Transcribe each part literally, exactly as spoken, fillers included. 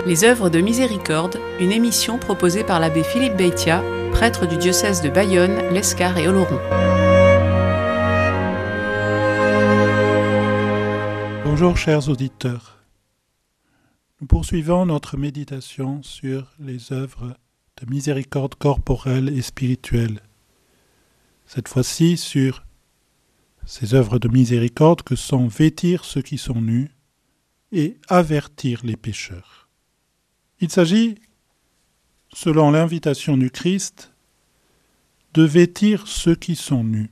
Les œuvres de miséricorde, une émission proposée par l'abbé Philippe Beitia, prêtre du diocèse de Bayonne, l'Escar et Oloron. Bonjour chers auditeurs. Nous poursuivons notre méditation sur les œuvres de miséricorde corporelle et spirituelle. Cette fois-ci sur ces œuvres de miséricorde que sont vêtir ceux qui sont nus et avertir les pécheurs. Il s'agit, selon l'invitation du Christ, de vêtir ceux qui sont nus.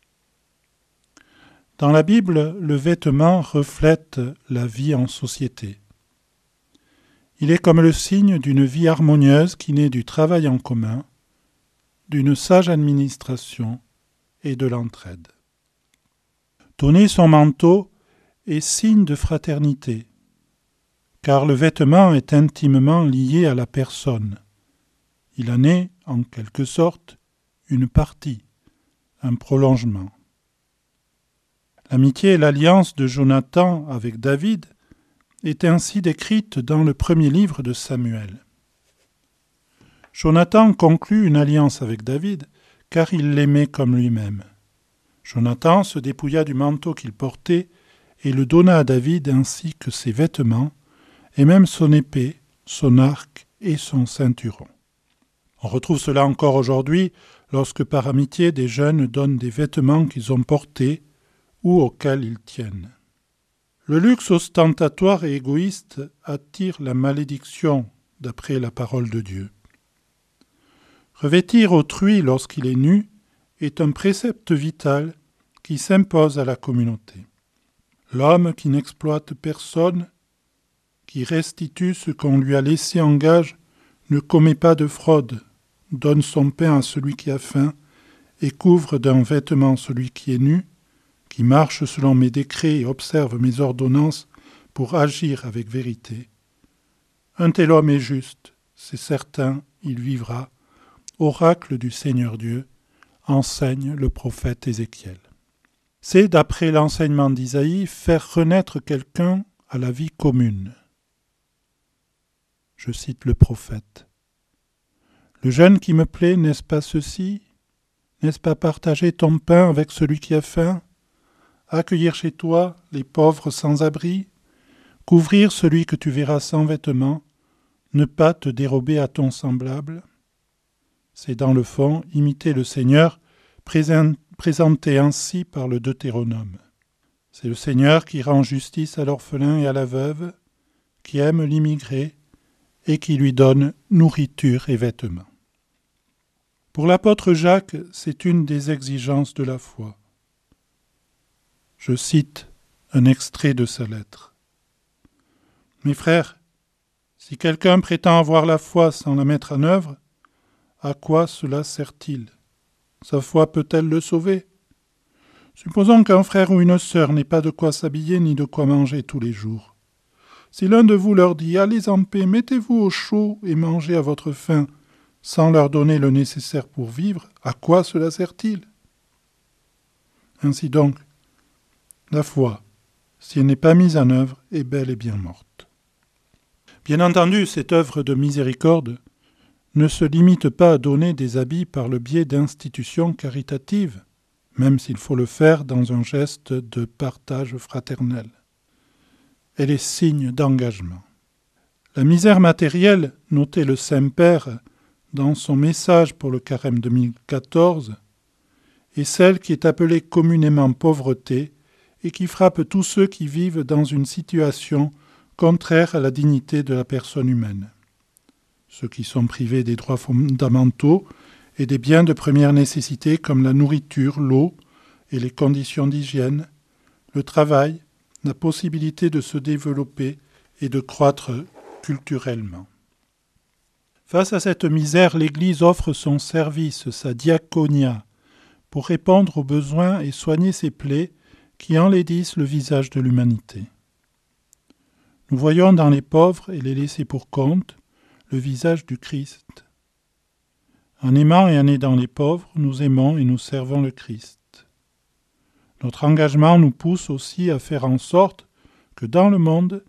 Dans la Bible, le vêtement reflète la vie en société. Il est comme le signe d'une vie harmonieuse qui naît du travail en commun, d'une sage administration et de l'entraide. Donner son manteau est signe de fraternité, car le vêtement est intimement lié à la personne. Il en est, en quelque sorte, une partie, un prolongement. L'amitié et l'alliance de Jonathan avec David est ainsi décrite dans le premier livre de Samuel. Jonathan conclut une alliance avec David, car il l'aimait comme lui-même. Jonathan se dépouilla du manteau qu'il portait et le donna à David ainsi que ses vêtements, et même son épée, son arc et son ceinturon. On retrouve cela encore aujourd'hui lorsque par amitié des jeunes donnent des vêtements qu'ils ont portés ou auxquels ils tiennent. Le luxe ostentatoire et égoïste attire la malédiction d'après la parole de Dieu. Revêtir autrui lorsqu'il est nu est un précepte vital qui s'impose à la communauté. L'homme qui n'exploite personne, qui restitue ce qu'on lui a laissé en gage, ne commet pas de fraude, donne son pain à celui qui a faim et couvre d'un vêtement celui qui est nu, qui marche selon mes décrets et observe mes ordonnances pour agir avec vérité. Un tel homme est juste, c'est certain, il vivra. Oracle du Seigneur Dieu, enseigne le prophète Ézéchiel. C'est, d'après l'enseignement d'Isaïe, faire renaître quelqu'un à la vie commune. Je cite le prophète. Le jeûne qui me plaît, n'est-ce pas ceci? N'est-ce pas partager ton pain avec celui qui a faim? Accueillir chez toi les pauvres sans abri? Couvrir celui que tu verras sans vêtements? Ne pas te dérober à ton semblable? C'est dans le fond imiter le Seigneur, présenté ainsi par le Deutéronome. C'est le Seigneur qui rend justice à l'orphelin et à la veuve, qui aime l'immigré et qui lui donne nourriture et vêtements. Pour l'apôtre Jacques, c'est une des exigences de la foi. Je cite un extrait de sa lettre. « Mes frères, si quelqu'un prétend avoir la foi sans la mettre en œuvre, à quoi cela sert-il? Sa foi peut-elle le sauver? Supposons qu'un frère ou une sœur n'ait pas de quoi s'habiller ni de quoi manger tous les jours. Si l'un de vous leur dit « Allez en paix, mettez-vous au chaud et mangez à votre faim », sans leur donner le nécessaire pour vivre, à quoi cela sert-il? Ainsi donc, la foi, si elle n'est pas mise en œuvre, est bel et bien morte. Bien entendu, cette œuvre de miséricorde ne se limite pas à donner des habits par le biais d'institutions caritatives, même s'il faut le faire dans un geste de partage fraternel. Elle est signe d'engagement. La misère matérielle, notait le Saint-Père dans son message pour le carême deux mille quatorze, est celle qui est appelée communément pauvreté et qui frappe tous ceux qui vivent dans une situation contraire à la dignité de la personne humaine. Ceux qui sont privés des droits fondamentaux et des biens de première nécessité comme la nourriture, l'eau et les conditions d'hygiène, le travail, la possibilité de se développer et de croître culturellement. Face à cette misère, l'Église offre son service, sa diaconia, pour répondre aux besoins et soigner ces plaies qui enlaidissent le visage de l'humanité. Nous voyons dans les pauvres et les laissés pour compte le visage du Christ. En aimant et en aidant les pauvres, nous aimons et nous servons le Christ. Notre engagement nous pousse aussi à faire en sorte que dans le monde,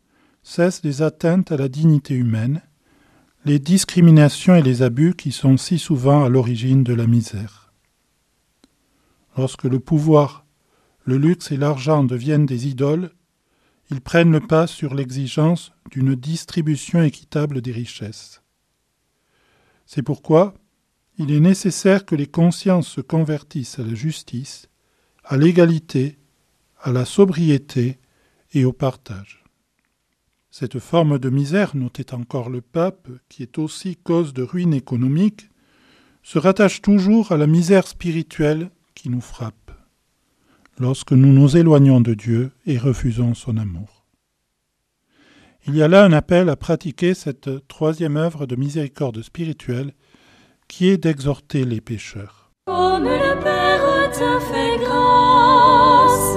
cessent les atteintes à la dignité humaine, les discriminations et les abus qui sont si souvent à l'origine de la misère. Lorsque le pouvoir, le luxe et l'argent deviennent des idoles, ils prennent le pas sur l'exigence d'une distribution équitable des richesses. C'est pourquoi il est nécessaire que les consciences se convertissent à la justice, à l'égalité, à la sobriété et au partage. Cette forme de misère, notait encore le pape, qui est aussi cause de ruine économique, se rattache toujours à la misère spirituelle qui nous frappe, lorsque nous nous éloignons de Dieu et refusons son amour. Il y a là un appel à pratiquer cette troisième œuvre de miséricorde spirituelle qui est d'exhorter les pécheurs. Comme le Père te fait grâce,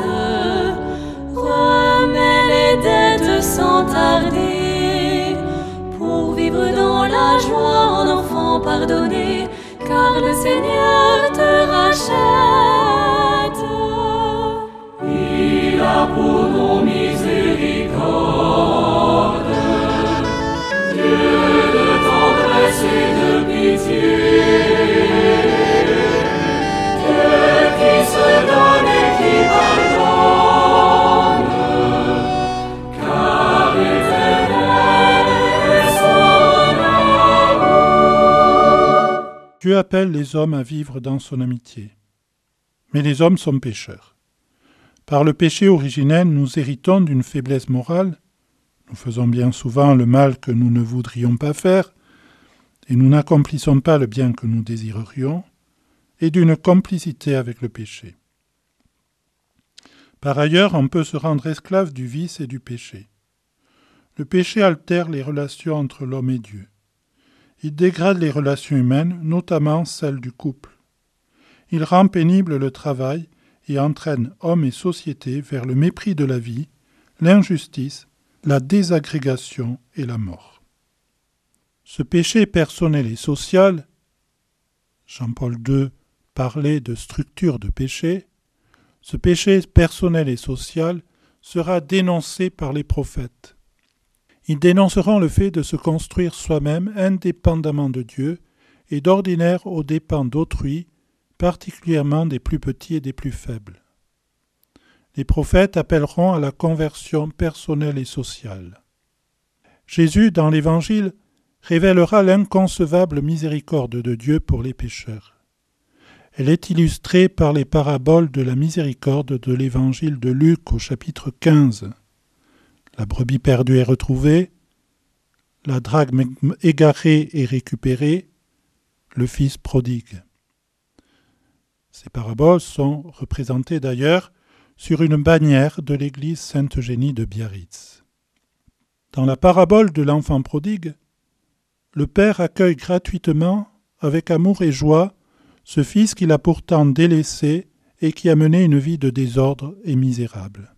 remets les dettes sans tarder, pour vivre dans la joie en enfant pardonné, car le Seigneur te rachète. Il a pour nos miséricordes, Dieu de tendresse et de pitié, Dieu qui se donne et qui pardonne, car éternel est son amour. Dieu appelle les hommes à vivre dans son amitié. Mais les hommes sont pécheurs. Par le péché originel, nous héritons d'une faiblesse morale, nous faisons bien souvent le mal que nous ne voudrions pas faire, et nous n'accomplissons pas le bien que nous désirerions, et d'une complicité avec le péché. Par ailleurs, on peut se rendre esclave du vice et du péché. Le péché altère les relations entre l'homme et Dieu. Il dégrade les relations humaines, notamment celles du couple. Il rend pénible le travail et entraîne hommes et société vers le mépris de la vie, l'injustice, la désagrégation et la mort. Ce péché personnel et social, Jean-Paul deux parlait de structure de péché, ce péché personnel et social sera dénoncé par les prophètes. Ils dénonceront le fait de se construire soi-même indépendamment de Dieu et d'ordinaire aux dépens d'autrui, particulièrement des plus petits et des plus faibles. Les prophètes appelleront à la conversion personnelle et sociale. Jésus, dans l'Évangile, révélera l'inconcevable miséricorde de Dieu pour les pécheurs. Elle est illustrée par les paraboles de la miséricorde de l'Évangile de Luc au chapitre quinze. La brebis perdue est retrouvée, la drachme égarée est récupérée, le fils prodigue. Ces paraboles sont représentées d'ailleurs sur une bannière de l'église Sainte-Eugénie de Biarritz. Dans la parabole de l'enfant prodigue, le père accueille gratuitement, avec amour et joie, ce fils qu'il a pourtant délaissé et qui a mené une vie de désordre et misérable.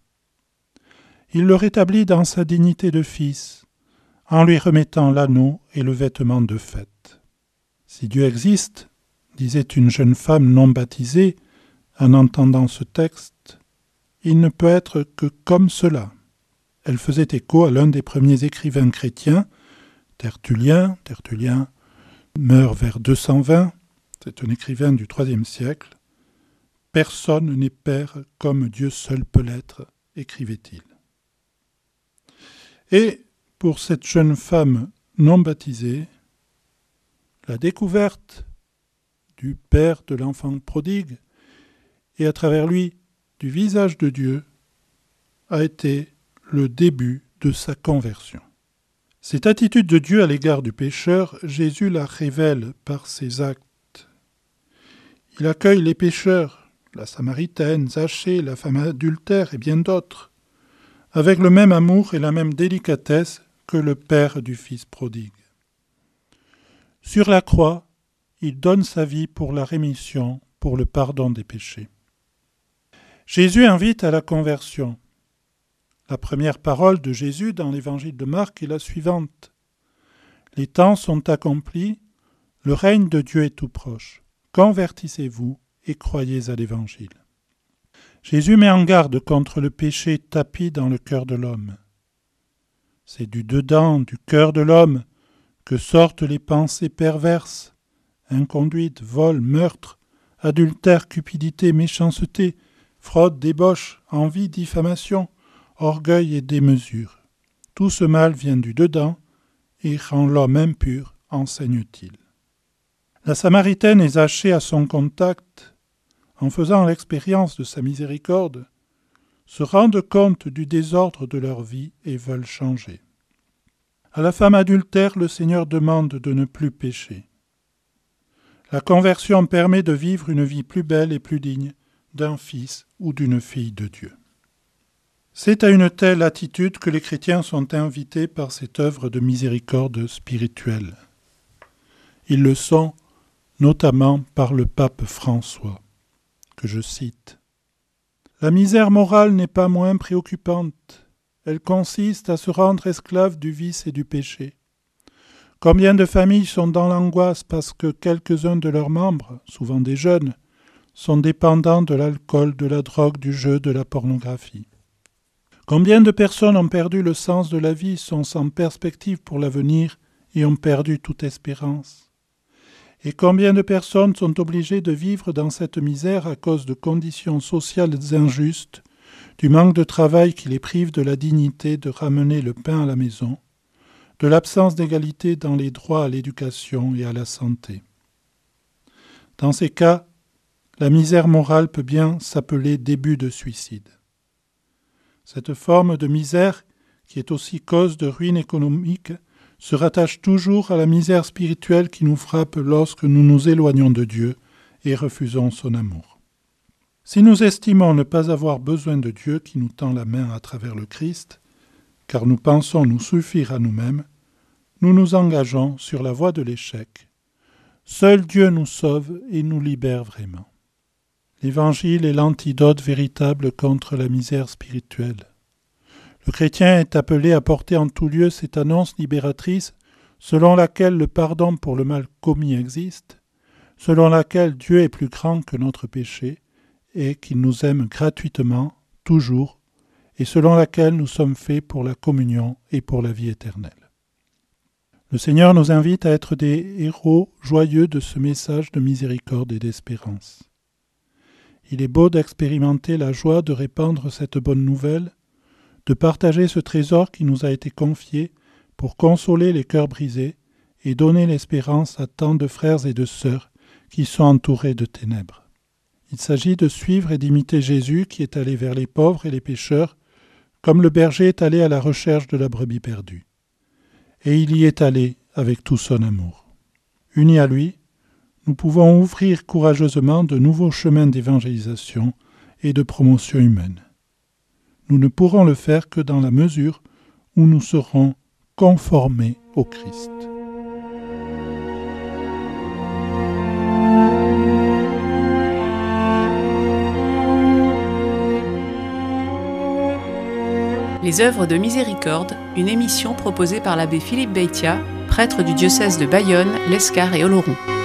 Il le rétablit dans sa dignité de fils, en lui remettant l'anneau et le vêtement de fête. Si Dieu existe, disait une jeune femme non baptisée en entendant ce texte, il ne peut être que comme cela. Elle faisait écho à l'un des premiers écrivains chrétiens, Tertullien. Tertullien meurt vers deux cent vingt, c'est un écrivain du troisième siècle. « Personne n'est père comme Dieu seul peut l'être », écrivait-il. Et pour cette jeune femme non baptisée, la découverte du père de l'enfant prodigue et à travers lui du visage de Dieu a été le début de sa conversion. Cette attitude de Dieu à l'égard du pécheur, Jésus la révèle par ses actes. Il accueille les pécheurs, la Samaritaine, Zachée, la femme adultère et bien d'autres, avec le même amour et la même délicatesse que le père du fils prodigue. Sur la croix, il donne sa vie pour la rémission, pour le pardon des péchés. Jésus invite à la conversion. La première parole de Jésus dans l'évangile de Marc est la suivante. Les temps sont accomplis, le règne de Dieu est tout proche. Convertissez-vous et croyez à l'évangile. Jésus met en garde contre le péché tapi dans le cœur de l'homme. C'est du dedans, du cœur de l'homme, que sortent les pensées perverses, inconduite, vol, meurtre, adultère, cupidité, méchanceté, fraude, débauche, envie, diffamation, orgueil et démesure. Tout ce mal vient du dedans et rend l'homme impur, enseigne-t-il. La Samaritaine et Zachée à son contact, en faisant l'expérience de sa miséricorde, se rendent compte du désordre de leur vie et veulent changer. À la femme adultère, le Seigneur demande de ne plus pécher. La conversion permet de vivre une vie plus belle et plus digne d'un fils ou d'une fille de Dieu. C'est à une telle attitude que les chrétiens sont invités par cette œuvre de miséricorde spirituelle. Ils le sont notamment par le pape François, que je cite. « La misère morale n'est pas moins préoccupante. Elle consiste à se rendre esclave du vice et du péché. Combien de familles sont dans l'angoisse parce que quelques-uns de leurs membres, souvent des jeunes, sont dépendants de l'alcool, de la drogue, du jeu, de la pornographie. Combien de personnes ont perdu le sens de la vie, sont sans perspective pour l'avenir et ont perdu toute espérance. Et combien de personnes sont obligées de vivre dans cette misère à cause de conditions sociales injustes, du manque de travail qui les prive de la dignité de ramener le pain à la maison, de l'absence d'égalité dans les droits à l'éducation et à la santé. Dans ces cas, la misère morale peut bien s'appeler début de suicide. Cette forme de misère, qui est aussi cause de ruine économique, se rattache toujours à la misère spirituelle qui nous frappe lorsque nous nous éloignons de Dieu et refusons son amour. Si nous estimons ne pas avoir besoin de Dieu qui nous tend la main à travers le Christ, car nous pensons nous suffire à nous-mêmes, nous nous engageons sur la voie de l'échec. Seul Dieu nous sauve et nous libère vraiment. L'Évangile est l'antidote véritable contre la misère spirituelle. Le chrétien est appelé à porter en tout lieu cette annonce libératrice selon laquelle le pardon pour le mal commis existe, selon laquelle Dieu est plus grand que notre péché et qu'il nous aime gratuitement, toujours, et selon laquelle nous sommes faits pour la communion et pour la vie éternelle. Le Seigneur nous invite à être des héros joyeux de ce message de miséricorde et d'espérance. Il est beau d'expérimenter la joie de répandre cette bonne nouvelle, de partager ce trésor qui nous a été confié pour consoler les cœurs brisés et donner l'espérance à tant de frères et de sœurs qui sont entourés de ténèbres. Il s'agit de suivre et d'imiter Jésus qui est allé vers les pauvres et les pécheurs, comme le berger est allé à la recherche de la brebis perdue. Et il y est allé avec tout son amour. Unis à lui, nous pouvons ouvrir courageusement de nouveaux chemins d'évangélisation et de promotion humaine. Nous ne pourrons le faire que dans la mesure où nous serons conformés au Christ. Les œuvres de miséricorde, une émission proposée par l'abbé Philippe Beitia, prêtre du diocèse de Bayonne, l'Escar et Oloron.